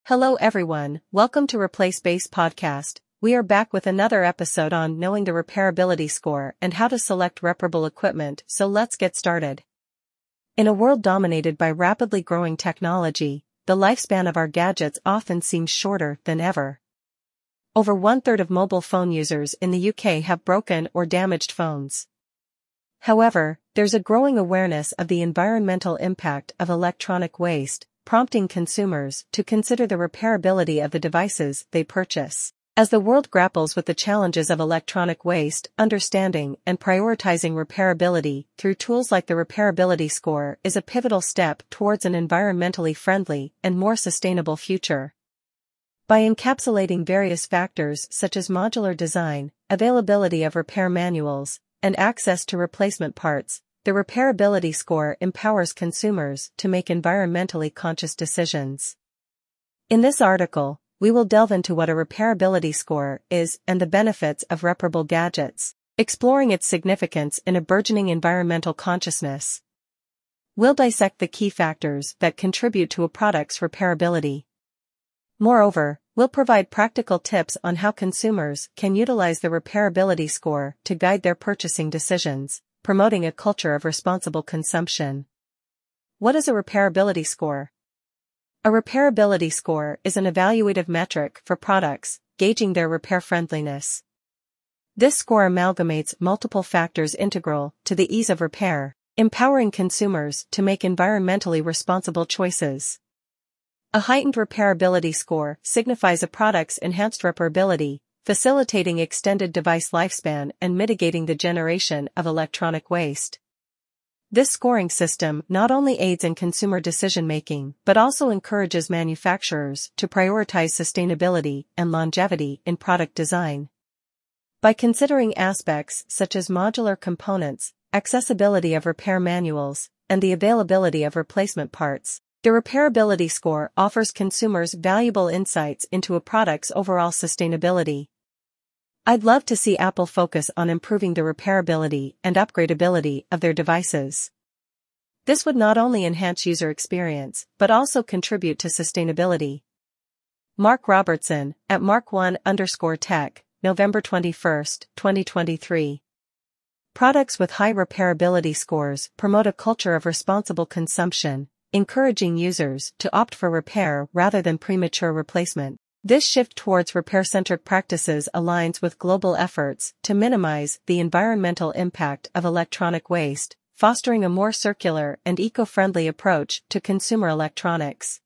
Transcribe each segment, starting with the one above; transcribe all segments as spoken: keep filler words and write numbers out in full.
Hello everyone, welcome to Replace Base Podcast. We are back with another episode on knowing the repairability score and how to select reparable equipment, so let's get started. In a world dominated by rapidly growing technology, the lifespan of our gadgets often seems shorter than ever. Over one-third of mobile phone users in the U K have broken or damaged phones. However, there's a growing awareness of the environmental impact of electronic waste, prompting consumers to consider the repairability of the devices they purchase. As the world grapples with the challenges of electronic waste, understanding and prioritizing repairability through tools like the repairability score is a pivotal step towards an environmentally friendly and more sustainable future. By encapsulating various factors such as modular design, availability of repair manuals, and access to replacement parts, the repairability score empowers consumers to make environmentally conscious decisions. In this article, we will delve into what a repairability score is and the benefits of reparable gadgets, exploring its significance in a burgeoning environmental consciousness. We'll dissect the key factors that contribute to a product's repairability. Moreover, we'll provide practical tips on how consumers can utilize the repairability score to guide their purchasing decisions, promoting a culture of responsible consumption. What is a repairability score? A repairability score is an evaluative metric for products, gauging their repair friendliness. This score amalgamates multiple factors integral to the ease of repair, empowering consumers to make environmentally responsible choices. A heightened repairability score signifies a product's enhanced repairability, facilitating extended device lifespan and mitigating the generation of electronic waste. This scoring system not only aids in consumer decision-making but also encourages manufacturers to prioritize sustainability and longevity in product design. By considering aspects such as modular components, accessibility of repair manuals, and the availability of replacement parts, the repairability score offers consumers valuable insights into a product's overall sustainability. I'd love to see Apple focus on improving the repairability and upgradability of their devices. This would not only enhance user experience, but also contribute to sustainability. Mark Robertson, at Mark one underscore Tech, November twenty-first, twenty twenty-three. Products with high repairability scores promote a culture of responsible consumption, encouraging users to opt for repair rather than premature replacement. This shift towards repair-centric practices aligns with global efforts to minimize the environmental impact of electronic waste, fostering a more circular and eco-friendly approach to consumer electronics.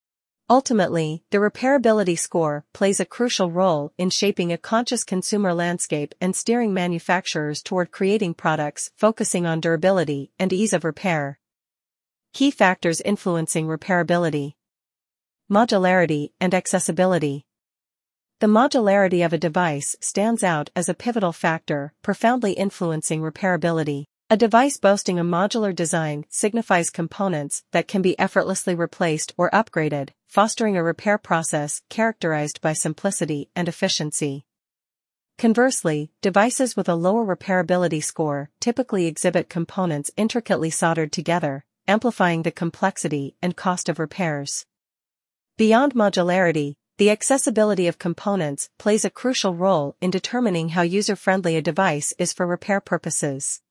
Ultimately, the repairability score plays a crucial role in shaping a conscious consumer landscape and steering manufacturers toward creating products focusing on durability and ease of repair. Key factors influencing repairability. Modularity and accessibility. The modularity of a device stands out as a pivotal factor, profoundly influencing repairability. A device boasting a modular design signifies components that can be effortlessly replaced or upgraded, fostering a repair process characterized by simplicity and efficiency. Conversely, devices with a lower repairability score typically exhibit components intricately soldered together, amplifying the complexity and cost of repairs. Beyond modularity, the accessibility of components plays a crucial role in determining how user-friendly a device is for repair purposes.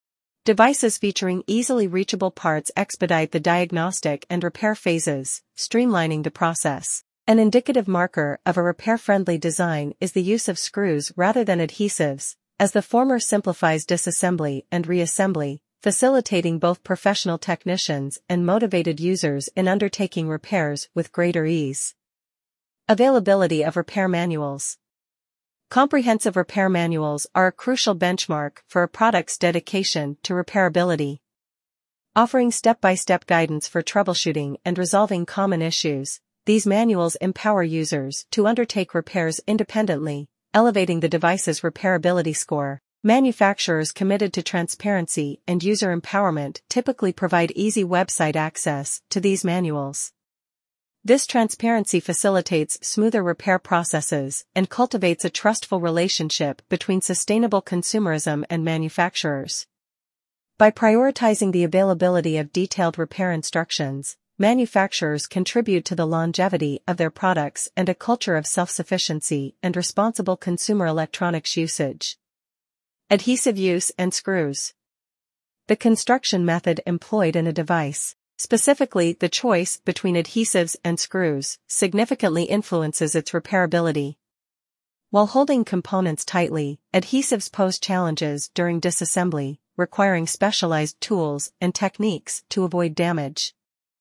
Devices featuring easily reachable parts expedite the diagnostic and repair phases, streamlining the process. An indicative marker of a repair-friendly design is the use of screws rather than adhesives, as the former simplifies disassembly and reassembly, facilitating both professional technicians and motivated users in undertaking repairs with greater ease. Availability of repair manuals. Comprehensive repair manuals are a crucial benchmark for a product's dedication to repairability. Offering step-by-step guidance for troubleshooting and resolving common issues, these manuals empower users to undertake repairs independently, elevating the device's repairability score. Manufacturers committed to transparency and user empowerment typically provide easy website access to these manuals. This transparency facilitates smoother repair processes and cultivates a trustful relationship between sustainable consumerism and manufacturers. By prioritizing the availability of detailed repair instructions, manufacturers contribute to the longevity of their products and a culture of self-sufficiency and responsible consumer electronics usage. Adhesive use and screws. The construction method employed in a device, specifically the choice between adhesives and screws, significantly influences its repairability. While holding components tightly, adhesives pose challenges during disassembly, requiring specialized tools and techniques to avoid damage.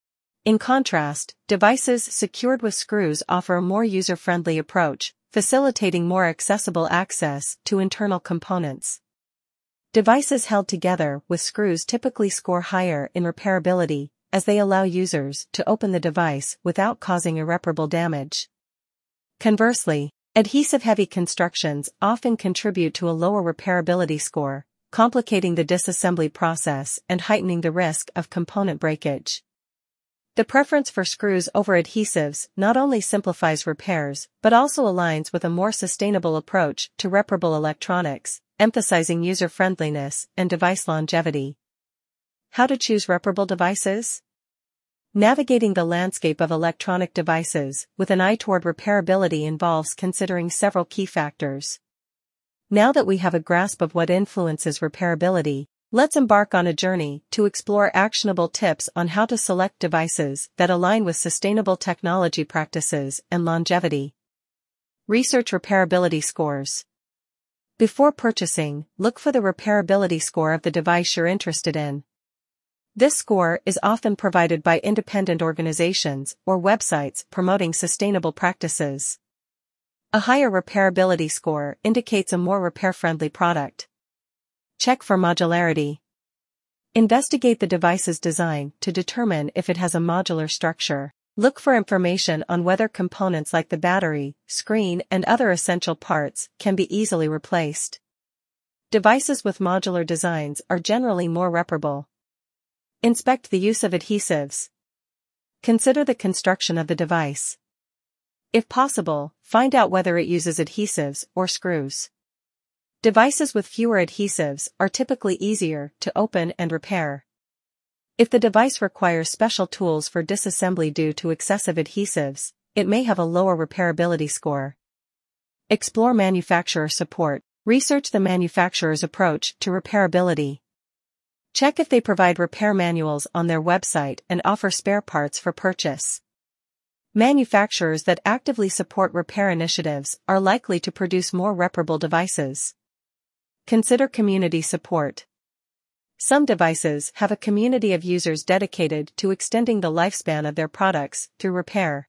In contrast, devices secured with screws offer a more user-friendly approach, facilitating more accessible access to internal components. Devices held together with screws typically score higher in repairability, as they allow users to open the device without causing irreparable damage. Conversely, adhesive-heavy constructions often contribute to a lower repairability score, complicating the disassembly process and heightening the risk of component breakage. The preference for screws over adhesives not only simplifies repairs but also aligns with a more sustainable approach to reparable electronics, emphasizing user-friendliness and device longevity. How to choose reparable devices? Navigating the landscape of electronic devices with an eye toward repairability involves considering several key factors. Now that we have a grasp of what influences repairability, let's embark on a journey to explore actionable tips on how to select devices that align with sustainable technology practices and longevity. Research repairability scores. Before purchasing, look for the repairability score of the device you're interested in. This score is often provided by independent organizations or websites promoting sustainable practices. A higher repairability score indicates a more repair-friendly product. Check for modularity. Investigate the device's design to determine if it has a modular structure. Look for information on whether components like the battery, screen, and other essential parts can be easily replaced. Devices with modular designs are generally more reparable. Inspect the use of adhesives. Consider the construction of the device. If possible, find out whether it uses adhesives or screws. Devices with fewer adhesives are typically easier to open and repair. If the device requires special tools for disassembly due to excessive adhesives, it may have a lower repairability score. Explore manufacturer support. Research the manufacturer's approach to repairability. Check if they provide repair manuals on their website and offer spare parts for purchase. Manufacturers that actively support repair initiatives are likely to produce more reparable devices. Consider community support. Some devices have a community of users dedicated to extending the lifespan of their products through repair.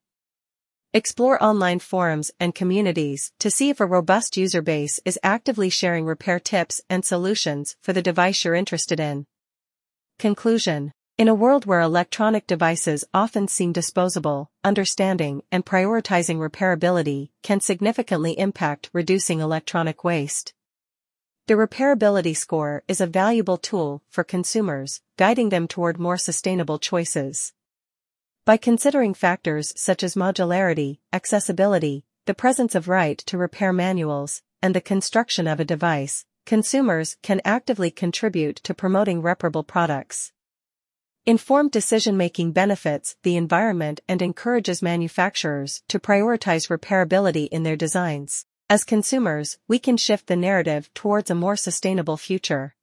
Explore online forums and communities to see if a robust user base is actively sharing repair tips and solutions for the device you're interested in. Conclusion. In a world where electronic devices often seem disposable, understanding and prioritizing repairability can significantly impact reducing electronic waste. The repairability score is a valuable tool for consumers, guiding them toward more sustainable choices. By considering factors such as modularity, accessibility, the presence of right to repair manuals, and the construction of a device, consumers can actively contribute to promoting reparable products. Informed decision-making benefits the environment and encourages manufacturers to prioritize repairability in their designs. As consumers, we can shift the narrative towards a more sustainable future.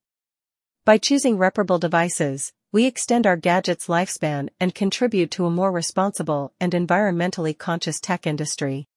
By choosing reparable devices, we extend our gadgets' lifespan and contribute to a more responsible and environmentally conscious tech industry.